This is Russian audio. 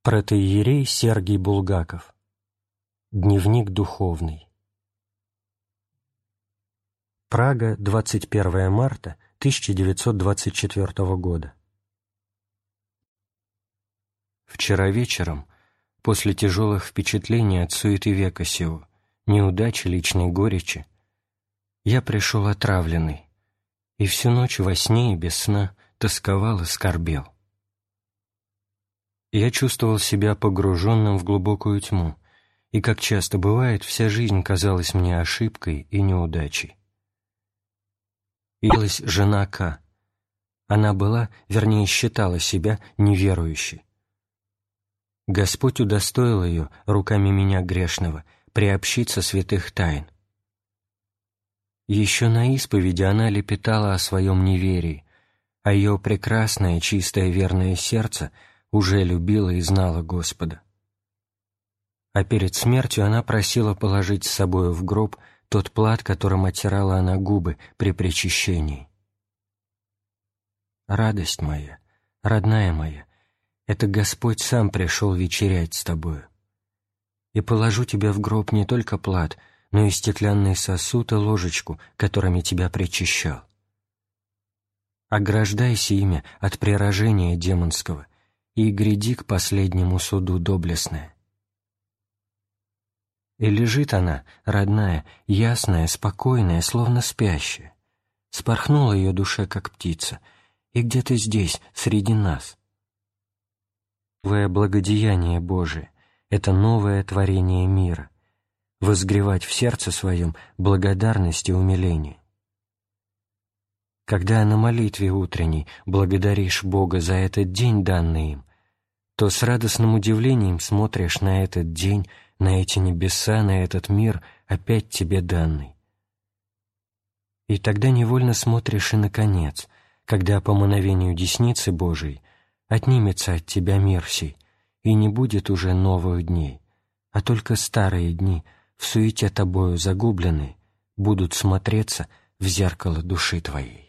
Протоиерей Сергий Булгаков. Дневник духовный. Прага, 21 марта 1924 года. Вчера вечером, после тяжелых впечатлений от суеты века сего, неудачи, личной горечи, я пришел отравленный, и всю ночь во сне и без сна тосковал и скорбел. Я чувствовал себя погруженным в глубокую тьму, и, как часто бывает, вся жизнь казалась мне ошибкой и неудачей. Явилась жена К. Она была, вернее, считала себя неверующей. Господь удостоил ее, руками меня грешного, приобщиться святых тайн. Еще на исповеди она лепетала о своем неверии, а ее прекрасное, чистое, верное сердце уже любила и знала Господа. А перед смертью она просила положить с собою в гроб тот плат, которым оттирала она губы при причащении. Радость моя, родная моя, это Господь сам пришел вечерять с тобою. И положу тебе в гроб не только плат, но и стеклянный сосуд и ложечку, которыми тебя причащал. Ограждайся ими от прирожения демонского и гряди к последнему суду доблестное. И лежит она, родная, ясная, спокойная, словно спящая. Спорхнула ее душа, как птица, и где-то здесь, среди нас. Новое благодеяние Божие — это новое творение мира, возгревать в сердце своем благодарность и умиление. Когда на молитве утренней благодаришь Бога за этот день, данный им, то с радостным удивлением смотришь на этот день, на эти небеса, на этот мир, опять тебе данный. И тогда невольно смотришь и на конец, когда по мановению десницы Божией отнимется от тебя мир сей, и не будет уже новых дней, а только старые дни, в суете тобою загубленные, будут смотреться в зеркало души твоей.